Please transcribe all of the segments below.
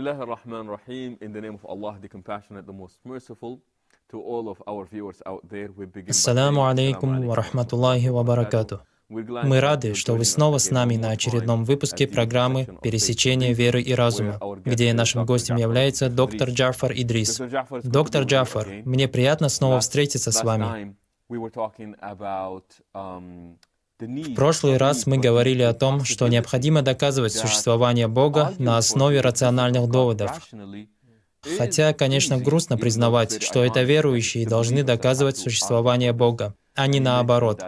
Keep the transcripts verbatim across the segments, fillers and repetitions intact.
Bismillah ar-Rahman ar-Rahim. In the name of Allah, the compassionate, the most merciful. To all of our viewers out there, we begin by saying Ассаляму алейкум ва рахматуллахи ва баракатух. Мы рады, что вы снова с нами на очередном выпуске программы «Пересечение веры и разума», где нашим гостем является доктор Джафар Идрис. Доктор Джафар, мне приятно снова встретиться с вами. В прошлый раз мы говорили о том, что необходимо доказывать существование Бога на основе рациональных доводов. Хотя, конечно, грустно признавать, что это верующие должны доказывать существование Бога, а не наоборот.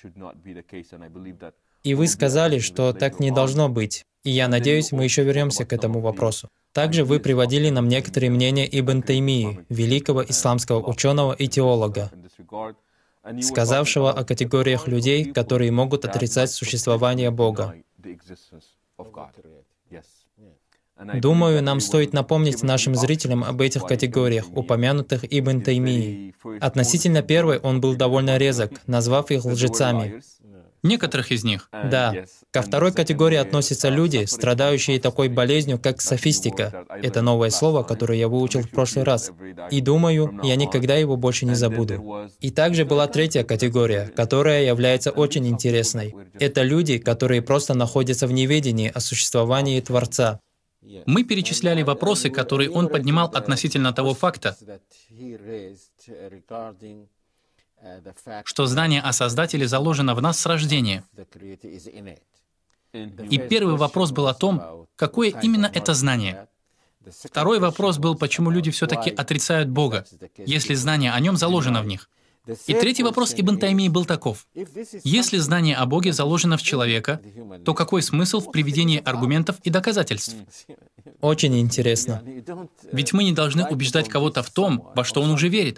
И вы сказали, что так не должно быть. И я надеюсь, мы еще вернемся к этому вопросу. Также вы приводили нам некоторые мнения Ибн Таймии, великого исламского ученого и теолога, сказавшего о категориях людей, которые могут отрицать существование Бога. Думаю, нам стоит напомнить нашим зрителям об этих категориях, упомянутых Ибн Таймией. Относительно первой он был довольно резок, назвав их лжецами. Некоторых из них. Да. Ко второй категории относятся люди, страдающие такой болезнью, как софистика. Это новое слово, которое я выучил в прошлый раз. И думаю, я никогда его больше не забуду. И также была третья категория, которая является очень интересной. Это люди, которые просто находятся в неведении о существовании Творца. Мы перечисляли вопросы, которые он поднимал относительно того факта, что знание о Создателе заложено в нас с рождения. И первый вопрос был о том, какое именно это знание. Второй вопрос был, почему люди все-таки отрицают Бога, если знание о Нем заложено в них. И третий вопрос Ибн Таймии был таков. Если знание о Боге заложено в человека, то какой смысл в приведении аргументов и доказательств? Очень интересно. Ведь мы не должны убеждать кого-то в том, во что он уже верит.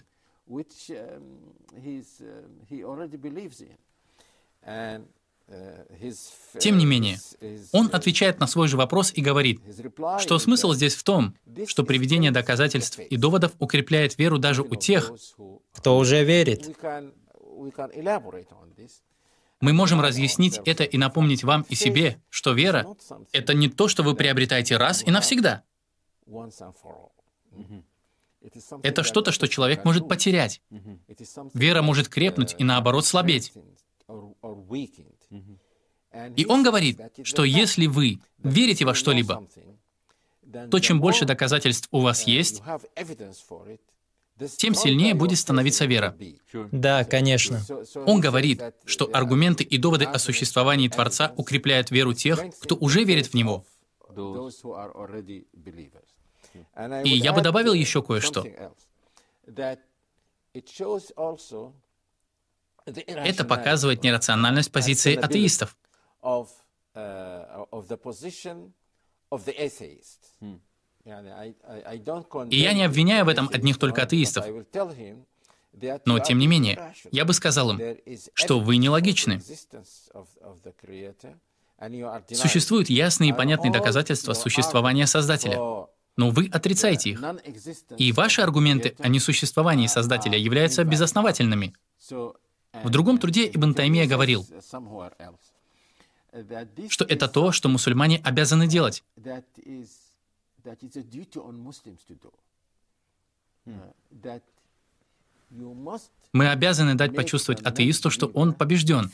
Тем не менее, он отвечает на свой же вопрос и говорит, что смысл здесь в том, что приведение доказательств и доводов укрепляет веру даже у тех, кто уже верит. Мы можем разъяснить это и напомнить вам и себе, что вера — это не то, что вы приобретаете раз и навсегда. Это что-то, что человек может потерять. Вера может крепнуть и, наоборот, слабеть. И он говорит, что если вы верите во что-либо, то чем больше доказательств у вас есть, тем сильнее будет становиться вера. Да, конечно. Он говорит, что аргументы и доводы о существовании Творца укрепляют веру тех, кто уже верит в Него. И я бы добавил еще кое-что. Это показывает нерациональность позиции атеистов. И я не обвиняю в этом одних только атеистов. Но, тем не менее, я бы сказал им, что вы нелогичны. Существуют ясные и понятные доказательства существования Создателя, но вы отрицаете их. И ваши аргументы о несуществовании Создателя являются безосновательными. В другом труде Ибн Таймия говорил, что это то, что мусульмане обязаны делать. Мы обязаны дать почувствовать атеисту, что он побежден.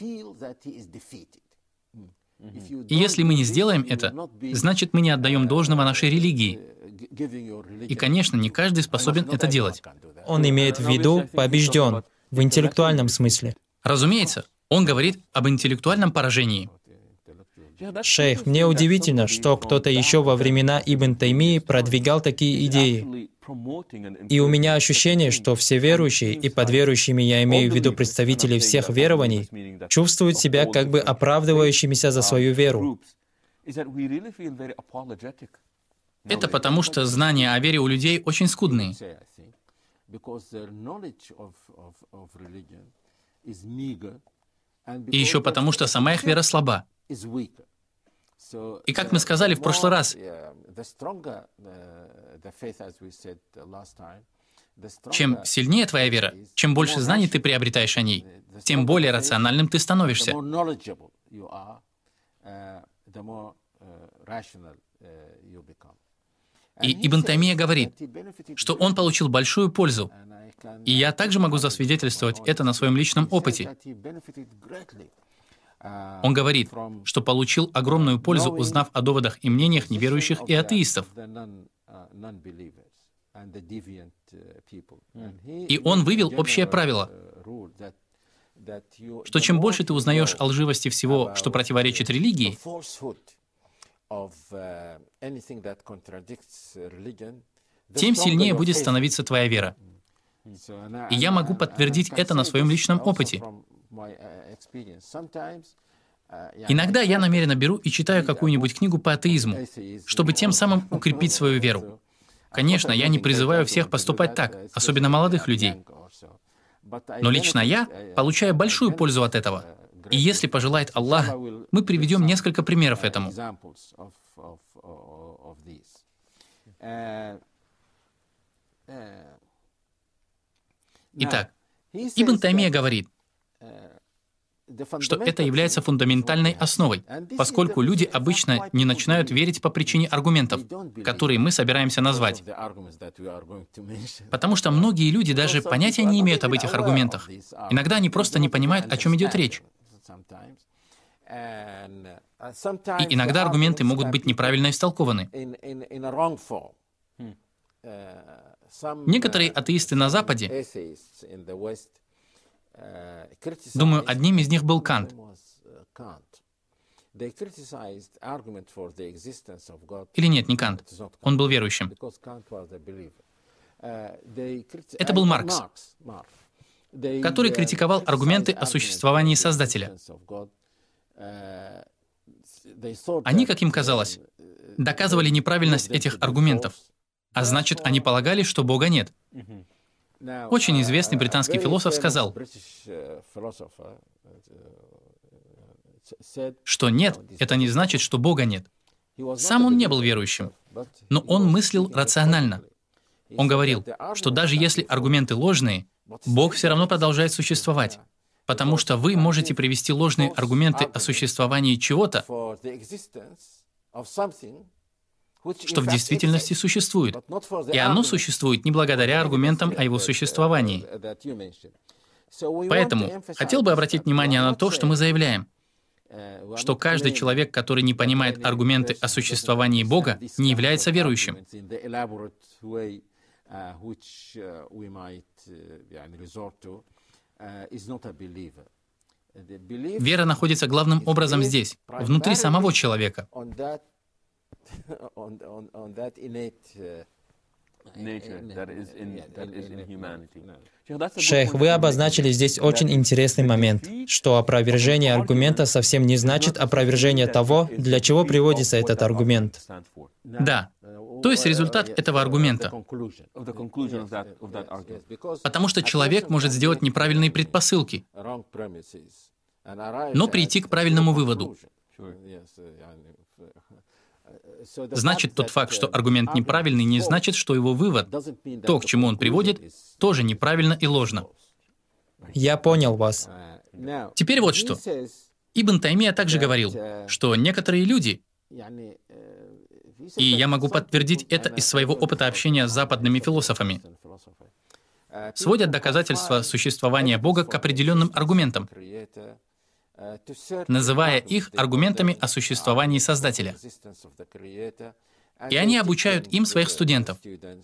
И если мы не сделаем это, значит, мы не отдаем должного нашей религии. И, конечно, не каждый способен это делать. Он имеет в виду «побежден» в интеллектуальном смысле. Разумеется, он говорит об интеллектуальном поражении. Шейх, мне удивительно, что кто-то еще во времена Ибн Таймии продвигал такие идеи. И у меня ощущение, что все верующие, и под верующими я имею в виду представителей всех верований, чувствуют себя как бы оправдывающимися за свою веру. Это потому, что знания о вере у людей очень скудные. И еще потому, что сама их вера слаба. И как мы сказали в прошлый раз, чем сильнее твоя вера, чем больше знаний ты приобретаешь о ней, тем более рациональным ты становишься. И Ибн Таймия говорит, что он получил большую пользу. И я также могу засвидетельствовать это на своем личном опыте. Он говорит, что получил огромную пользу, узнав о доводах и мнениях неверующих и атеистов. И он вывел общее правило, что чем больше ты узнаешь о лживости всего, что противоречит религии, тем сильнее будет становиться твоя вера. И я могу подтвердить это на своем личном опыте. Иногда я намеренно беру и читаю какую-нибудь книгу по атеизму, чтобы тем самым укрепить свою веру. Конечно, я не призываю всех поступать так, особенно молодых людей. Но лично я получаю большую пользу от этого. И если пожелает Аллах, мы приведем несколько примеров этому. Итак, Ибн Таймия говорит, что это является фундаментальной основой, поскольку люди обычно не начинают верить по причине аргументов, которые мы собираемся назвать. Потому что многие люди даже понятия не имеют об этих аргументах. Иногда они просто не понимают, о чем идет речь. И иногда аргументы могут быть неправильно истолкованы. Некоторые атеисты на Западе, думаю, одним из них был Кант. Или нет, не Кант. Он был верующим. Это был Маркс, который критиковал аргументы о существовании Создателя. Они, как им казалось, доказывали неправильность этих аргументов, а значит, они полагали, что Бога нет. Очень известный британский философ сказал, что нет, это не значит, что Бога нет. Сам он не был верующим, но он мыслил рационально. Он говорил, что даже если аргументы ложные, Бог все равно продолжает существовать, потому что вы можете привести ложные аргументы о существовании чего-то, что в действительности существует. И оно существует не благодаря аргументам о его существовании. Поэтому хотел бы обратить внимание на то, что мы заявляем, что каждый человек, который не понимает аргументы о существовании Бога, не является верующим. Вера находится главным образом здесь, внутри самого человека. Шейх, вы обозначили здесь очень интересный момент, что опровержение аргумента совсем не значит опровержение того, для чего приводится этот аргумент. Да, то есть результат этого аргумента. Потому что человек может сделать неправильные предпосылки, но прийти к правильному выводу. Значит, тот факт, что аргумент неправильный, не значит, что его вывод, то, к чему он приводит, тоже неправильно и ложно. Я понял вас. Теперь вот что. Ибн Таймия также говорил, что некоторые люди, и я могу подтвердить это из своего опыта общения с западными философами, сводят доказательства существования Бога к определенным аргументам, называя их аргументами о существовании Создателя. И они обучают им своих студентов.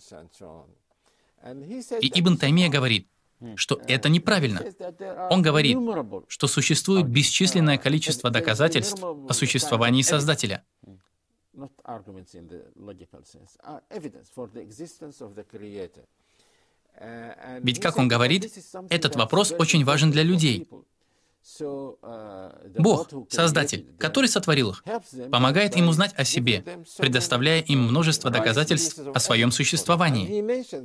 И Ибн Таймия говорит, что это неправильно. Он говорит, что существует бесчисленное количество доказательств о существовании Создателя. Ведь, как он говорит, этот вопрос очень важен для людей. Бог, Создатель, который сотворил их, помогает им узнать о себе, предоставляя им множество доказательств о своем существовании.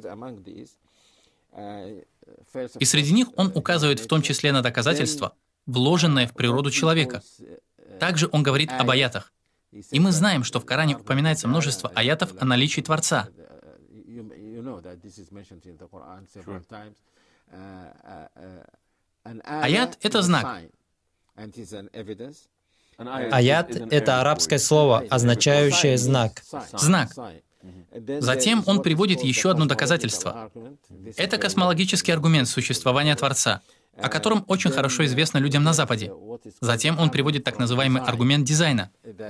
И среди них он указывает в том числе на доказательства, вложенные в природу человека. Также он говорит об аятах. И мы знаем, что в Коране упоминается множество аятов о наличии Творца. Аят — это знак. Аят — это арабское слово, означающее «знак». Знак. Затем он приводит еще одно доказательство. Это космологический аргумент существования Творца, о котором очень хорошо известно людям на Западе. Затем он приводит так называемый аргумент дизайна.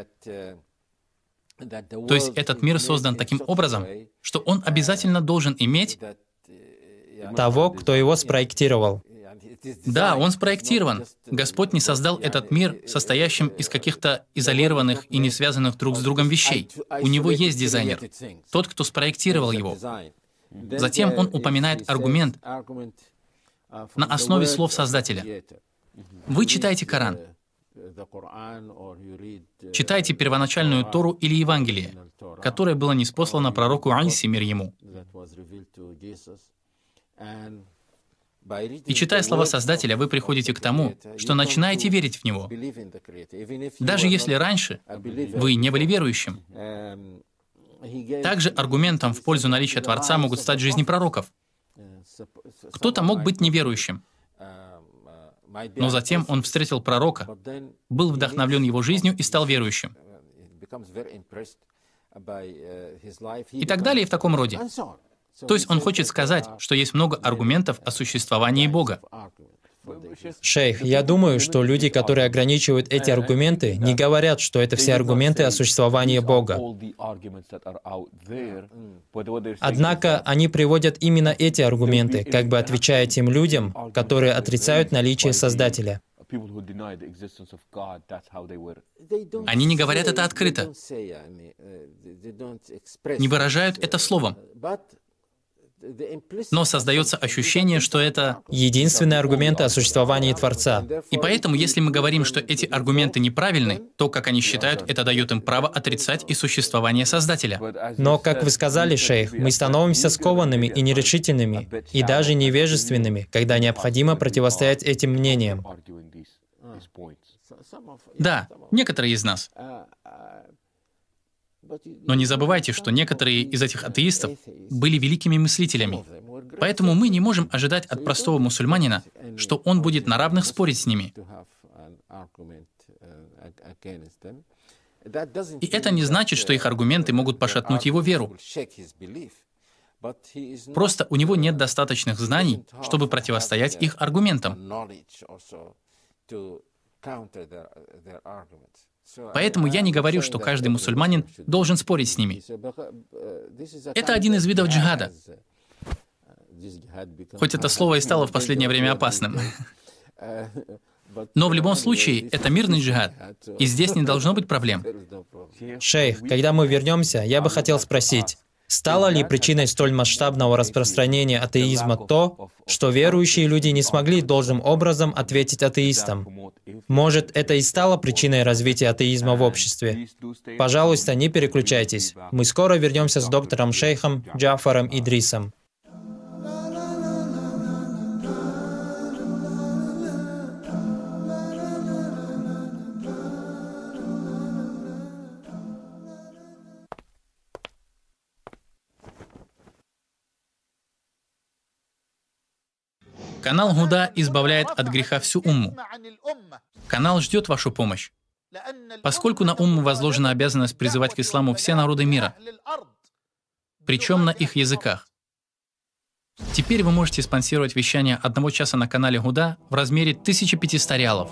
То есть этот мир создан таким образом, что он обязательно должен иметь того, кто его спроектировал. Да, он спроектирован. Господь не создал этот мир, состоящим из каких-то изолированных и не связанных друг с другом вещей. У него есть дизайнер, тот, кто спроектировал его. Затем он упоминает аргумент на основе слов Создателя. Вы читаете Коран, читайте первоначальную Тору или Евангелие, которое было ниспослано пророку Иисе, мир ему. И читая слова Создателя, вы приходите к тому, что начинаете верить в Него. Даже если раньше вы не были верующим. Также аргументом в пользу наличия Творца могут стать жизни пророков. Кто-то мог быть неверующим, но затем он встретил пророка, был вдохновлен его жизнью и стал верующим. И так далее и в таком роде. То есть он хочет сказать, что есть много аргументов о существовании Бога. Шейх, я думаю, что люди, которые ограничивают эти аргументы, не говорят, что это все аргументы о существовании Бога. Однако они приводят именно эти аргументы, как бы отвечая тем людям, которые отрицают наличие Создателя. Они не говорят это открыто, не выражают это словом. Но создается ощущение, что это единственные аргументы о существовании Творца. И поэтому, если мы говорим, что эти аргументы неправильны, то, как они считают, это дает им право отрицать и существование Создателя. Но, как вы сказали, шейх, мы становимся скованными и нерешительными, и даже невежественными, когда необходимо противостоять этим мнениям. Да, некоторые из нас. Но не забывайте, что некоторые из этих атеистов были великими мыслителями. Поэтому мы не можем ожидать от простого мусульманина, что он будет на равных спорить с ними. И это не значит, что их аргументы могут пошатнуть его веру. Просто у него нет достаточных знаний, чтобы противостоять их аргументам. Поэтому я не говорю, что каждый мусульманин должен спорить с ними. Это один из видов джихада. Хоть это слово и стало в последнее время опасным. Но в любом случае, это мирный джихад, и здесь не должно быть проблем. Шейх, когда мы вернемся, я бы хотел спросить, стало ли причиной столь масштабного распространения атеизма то, что верующие люди не смогли должным образом ответить атеистам? Может, это и стало причиной развития атеизма в обществе? Пожалуйста, не переключайтесь. Мы скоро вернемся с доктором Шейхом Джафаром Идрисом. Канал Гуда избавляет от греха всю умму. Канал ждет вашу помощь. Поскольку на умму возложена обязанность призывать к исламу все народы мира, причем на их языках. Теперь вы можете спонсировать вещание одного часа на канале Гуда в размере тысяча пятьсот реалов.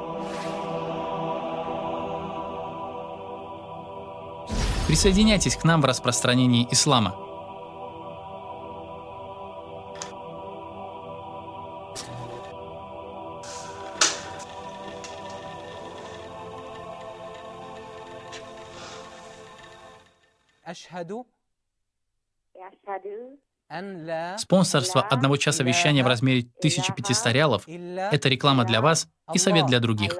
Присоединяйтесь к нам в распространении ислама. Спонсорство одного часа вещания в размере тысяча пятьсот реалов – это реклама для вас и совет для других.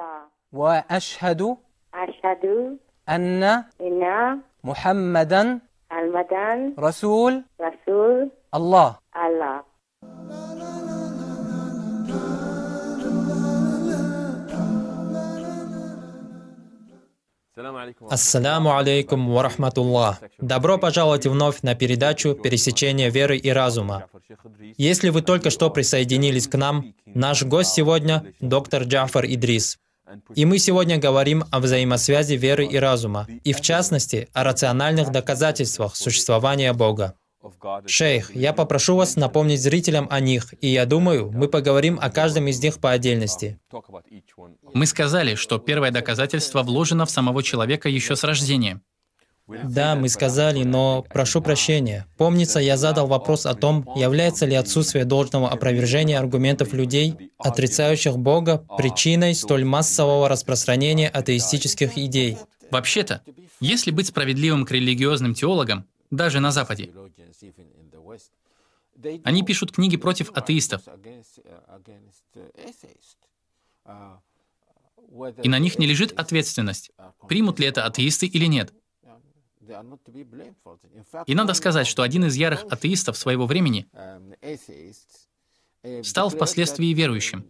Ассаляму алейкум ва рахматуллах. Добро пожаловать вновь на передачу «Пересечение веры и разума». Если вы только что присоединились к нам, наш гость сегодня – доктор Джафар Идрис. И мы сегодня говорим о взаимосвязи веры и разума, и в частности, о рациональных доказательствах существования Бога. Шейх, я попрошу вас напомнить зрителям о них, и я думаю, мы поговорим о каждом из них по отдельности. Мы сказали, что первое доказательство вложено в самого человека еще с рождения. Да, мы сказали, но прошу прощения. Помнится, я задал вопрос о том, является ли отсутствие должного опровержения аргументов людей, отрицающих Бога, причиной столь массового распространения атеистических идей. Вообще-то, если быть справедливым к религиозным теологам, даже на Западе, они пишут книги против атеистов, и на них не лежит ответственность, примут ли это атеисты или нет. И надо сказать, что один из ярых атеистов своего времени стал впоследствии верующим.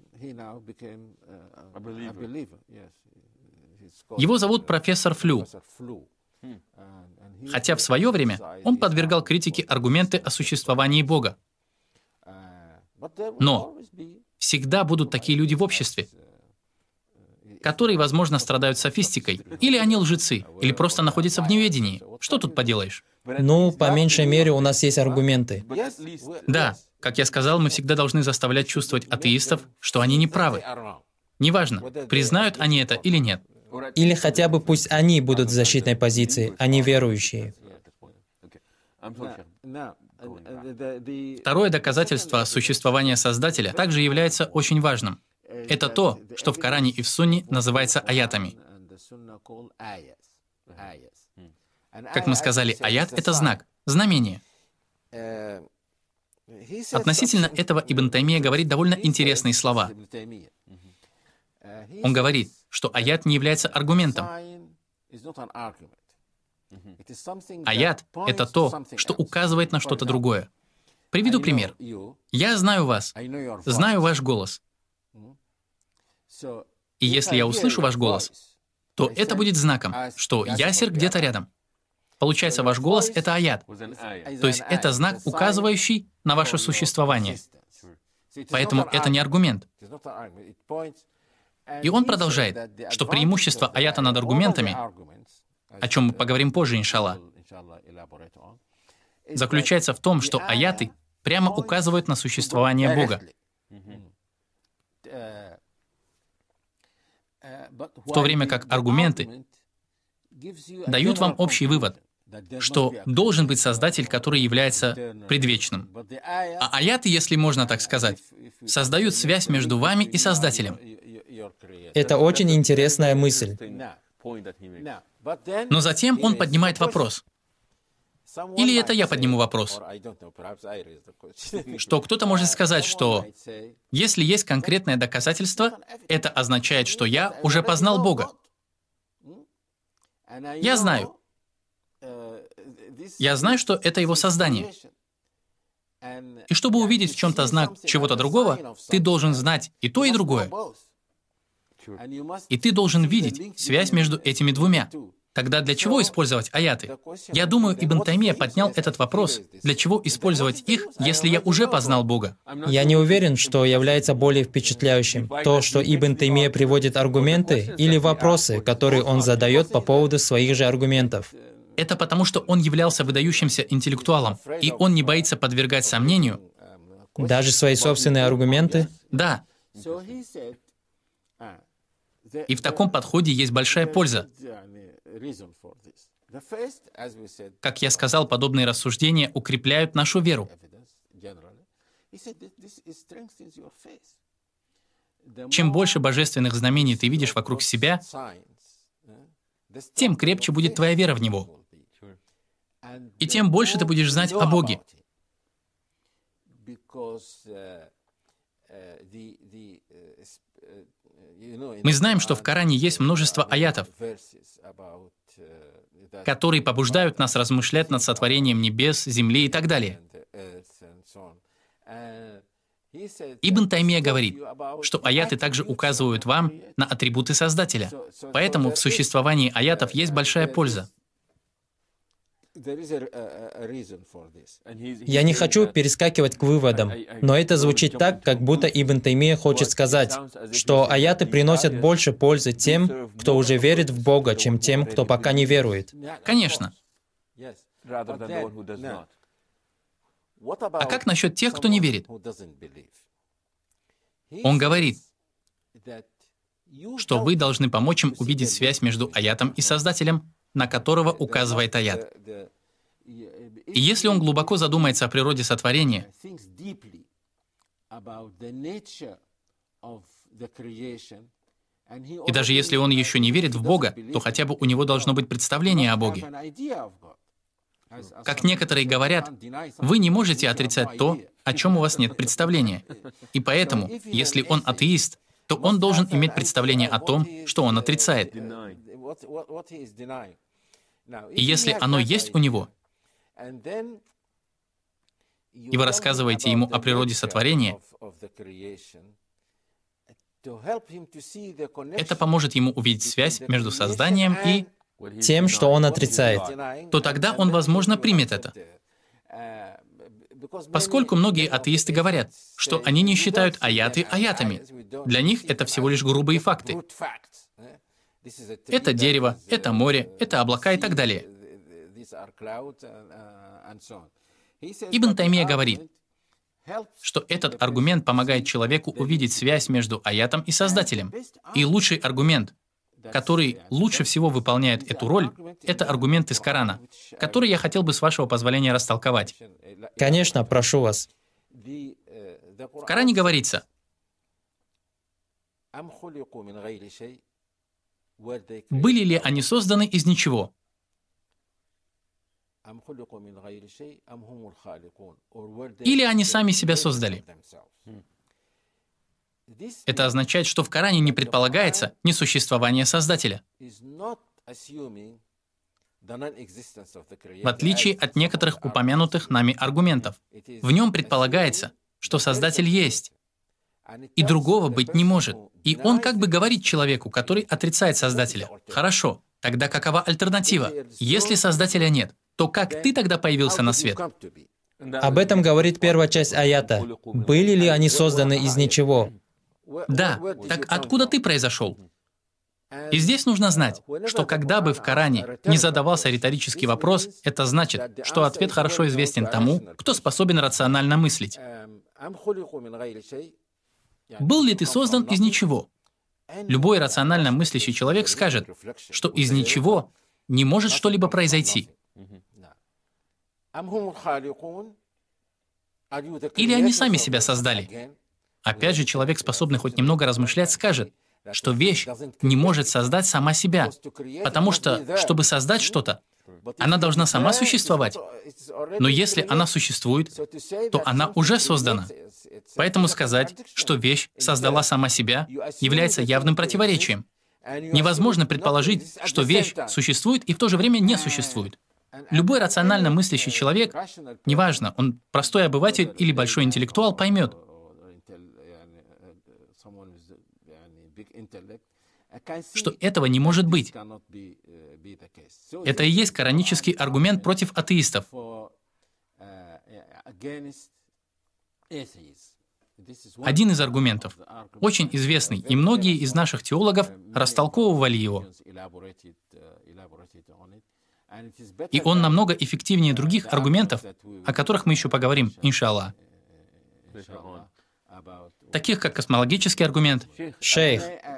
Его зовут профессор Флю. Хотя в свое время он подвергал критике аргументы о существовании Бога. Но всегда будут такие люди в обществе, которые, возможно, страдают софистикой, или они лжецы, или просто находятся в неведении. Что тут поделаешь? Ну, по меньшей мере, у нас есть аргументы. Да, как я сказал, мы всегда должны заставлять чувствовать атеистов, что они не правы. Неважно, признают они это или нет. Или хотя бы пусть они будут в защитной позиции, а не верующие. Второе доказательство существования Создателя также является очень важным. Это то, что в Коране и в Сунне называется аятами. Как мы сказали, аят — это знак, знамение. Относительно этого Ибн Таймия говорит довольно интересные слова. Он говорит, что аят не является аргументом. Аят — это то, что указывает на что-то другое. Приведу пример. Я знаю вас, знаю ваш голос. И если я услышу ваш голос, то это будет знаком, что Ясер где-то рядом. Получается, ваш голос — это аят. То есть это знак, указывающий на ваше существование. Поэтому это не аргумент. И он продолжает, что преимущество аята над аргументами, о чем мы поговорим позже, иншаллах, заключается в том, что аяты прямо указывают на существование Бога. В то время как аргументы дают вам общий вывод, что должен быть Создатель, который является предвечным. А аяты, если можно так сказать, создают связь между вами и Создателем. Это очень интересная мысль. Но затем он поднимает вопрос. Или это я подниму вопрос, что кто-то может сказать, что если есть конкретное доказательство, это означает, что я уже познал Бога. Я знаю. Я знаю, что это его создание. И чтобы увидеть в чем-то знак чего-то другого, ты должен знать и то, и другое. И ты должен видеть связь между этими двумя. Тогда для чего использовать аяты? Я думаю, Ибн Таймия поднял этот вопрос. Для чего использовать их, если я уже познал Бога? Я не уверен, что является более впечатляющим то, что Ибн Таймия приводит аргументы, или вопросы, которые он задает по поводу своих же аргументов. Это потому, что он являлся выдающимся интеллектуалом, и он не боится подвергать сомнению даже свои собственные аргументы? Да. И в таком подходе есть большая польза. Как я сказал, подобные рассуждения укрепляют нашу веру. Чем больше божественных знамений ты видишь вокруг себя, тем крепче будет твоя вера в Него. И тем больше ты будешь знать о Боге. Мы знаем, что в Коране есть множество аятов, которые побуждают нас размышлять над сотворением небес, земли и так далее. Ибн Таймия говорит, что аяты также указывают вам на атрибуты Создателя. Поэтому в существовании аятов есть большая польза. Я не хочу перескакивать к выводам, но это звучит так, как будто Ибн Таймия хочет сказать, что аяты приносят больше пользы тем, кто уже верит в Бога, чем тем, кто пока не верует. Конечно. А как насчет тех, кто не верит? Он говорит, что вы должны помочь им увидеть связь между аятом и Создателем, на которого указывает аят. И если он глубоко задумается о природе сотворения, и даже если он еще не верит в Бога, то хотя бы у него должно быть представление о Боге. Как некоторые говорят, вы не можете отрицать то, о чем у вас нет представления. И поэтому, если он атеист, то он должен иметь представление о том, что он отрицает. И если оно есть у него, и вы рассказываете ему о природе сотворения, это поможет ему увидеть связь между созданием и тем, что он отрицает, то тогда он, возможно, примет это. Поскольку многие атеисты говорят, что они не считают аяты аятами. Для них это всего лишь грубые факты. Это дерево, это море, это облака и так далее. Ибн Таймия говорит, что этот аргумент помогает человеку увидеть связь между аятом и Создателем. И лучший аргумент, который лучше всего выполняет эту роль, это аргумент из Корана, который я хотел бы, с вашего позволения, растолковать. Конечно, прошу вас. В Коране говорится, были ли они созданы из ничего? Или они сами себя создали? Это означает, что в Коране не предполагается несуществование Создателя. В отличие от некоторых упомянутых нами аргументов, в нем предполагается, что Создатель есть, и другого быть не может. И он как бы говорит человеку, который отрицает Создателя: «Хорошо, тогда какова альтернатива? Если Создателя нет, то как ты тогда появился на свет?» Об этом говорит первая часть аята. Были ли они созданы из ничего? Да, так откуда ты произошел? И здесь нужно знать, что когда бы в Коране не задавался риторический вопрос, это значит, что ответ хорошо известен тому, кто способен рационально мыслить. Был ли ты создан из ничего? Любой рационально мыслящий человек скажет, что из ничего не может что-либо произойти. Или они сами себя создали? Опять же, человек, способный хоть немного размышлять, скажет, что вещь не может создать сама себя, потому что, чтобы создать что-то, она должна сама существовать. Но если она существует, то она уже создана. Поэтому сказать, что вещь создала сама себя, является явным противоречием. Невозможно предположить, что вещь существует и в то же время не существует. Любой рационально мыслящий человек, неважно, он простой обыватель или большой интеллектуал, поймет, что этого не может быть. Это и есть коранический аргумент против атеистов. Один из аргументов, очень известный, и многие из наших теологов растолковывали его. И он намного эффективнее других аргументов, о которых мы еще поговорим, иншаллах. Таких как космологический аргумент. Шейх,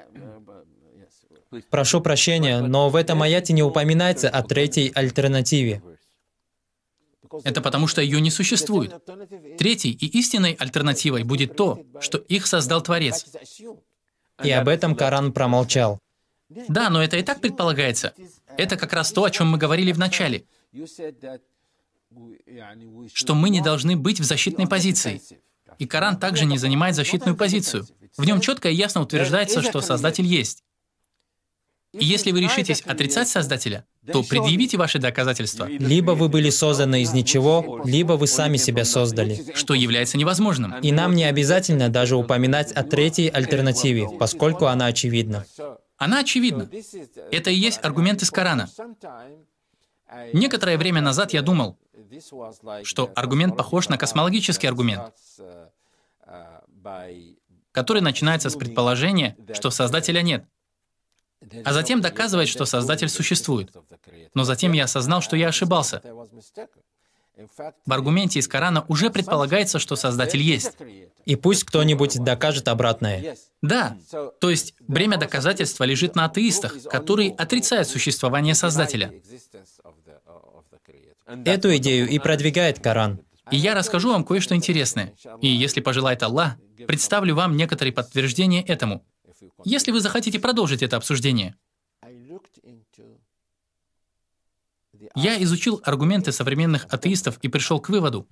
прошу прощения, но в этом аяте не упоминается о третьей альтернативе. Это потому, что ее не существует. Третьей и истинной альтернативой будет то, что их создал Творец. И об этом Коран промолчал. Да, но это и так предполагается. Это как раз то, о чем мы говорили в начале. Что мы не должны быть в защитной позиции. И Коран также не занимает защитную позицию. В нем четко и ясно утверждается, что Создатель есть. И если вы решитесь отрицать Создателя, то предъявите ваши доказательства. Либо вы были созданы из ничего, либо вы сами себя создали. Что является невозможным. И нам не обязательно даже упоминать о третьей альтернативе, поскольку она очевидна. Она очевидна. Это и есть аргумент из Корана. Некоторое время назад я думал, что аргумент похож на космологический аргумент, который начинается с предположения, что Создателя нет, а затем доказывает, что Создатель существует. Но затем я осознал, что я ошибался. В аргументе из Корана уже предполагается, что Создатель есть. И пусть кто-нибудь докажет обратное. Да, то есть бремя доказательства лежит на атеистах, которые отрицают существование Создателя. Эту идею и продвигает Коран. И я расскажу вам кое-что интересное. И если пожелает Аллах, представлю вам некоторые подтверждения этому, если вы захотите продолжить это обсуждение. Я изучил аргументы современных атеистов и пришел к выводу,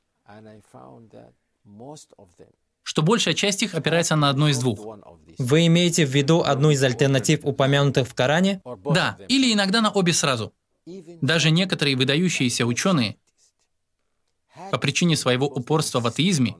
что большая часть их опирается на одно из двух. Вы имеете в виду одну из альтернатив, упомянутых в Коране? Да, или иногда на обе сразу. Даже некоторые выдающиеся ученые, по причине своего упорства в атеизме,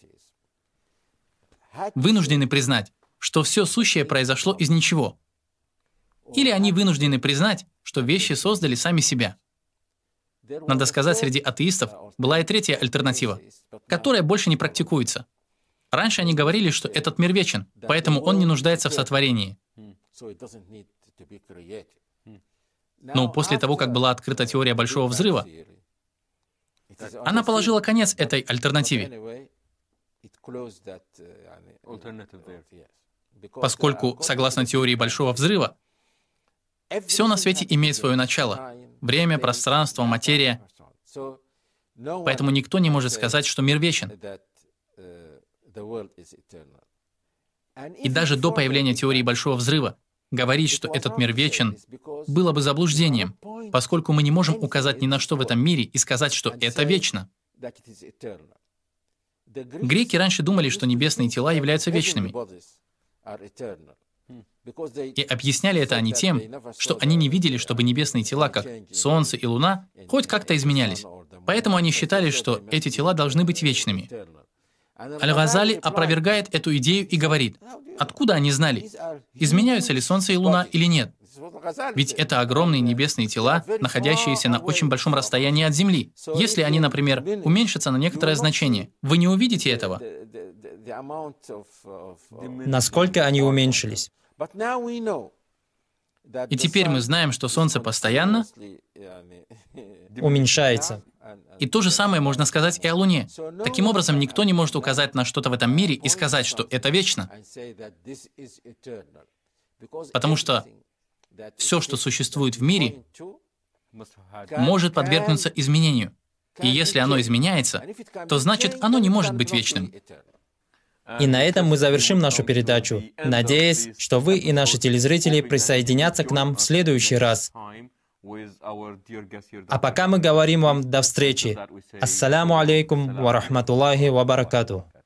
вынуждены признать, что все сущее произошло из ничего. Или они вынуждены признать, что вещи создали сами себя. Надо сказать, среди атеистов была и третья альтернатива, которая больше не практикуется. Раньше они говорили, что этот мир вечен, поэтому он не нуждается в сотворении. Но после того, как была открыта теория Большого Взрыва, она положила конец этой альтернативе. Поскольку, согласно теории Большого Взрыва, все на свете имеет свое начало. Время, пространство, материя. Поэтому никто не может сказать, что мир вечен. И даже до появления теории Большого Взрыва говорить, что этот мир вечен, было бы заблуждением, поскольку мы не можем указать ни на что в этом мире и сказать, что это вечно. Греки раньше думали, что небесные тела являются вечными. И объясняли это они тем, что они не видели, чтобы небесные тела, как Солнце и Луна, хоть как-то изменялись. Поэтому они считали, что эти тела должны быть вечными. Аль-Газали опровергает эту идею и говорит, откуда они знали, изменяются ли Солнце и Луна или нет. Ведь это огромные небесные тела, находящиеся на очень большом расстоянии от Земли. Если они, например, уменьшатся на некоторое значение, вы не увидите этого. Насколько они уменьшились? И теперь мы знаем, что Солнце постоянно Уменьшается. И то же самое можно сказать и о Луне. Таким образом, никто не может указать на что-то в этом мире и сказать, что это вечно. Потому что все, что существует в мире, может подвергнуться изменению. И если оно изменяется, то значит, оно не может быть вечным. И на этом мы завершим нашу передачу, надеясь, что вы и наши телезрители присоединятся к нам в следующий раз. А пока мы говорим вам до встречи. Ассаляму алейкум ва рахматуллахи ва баракату.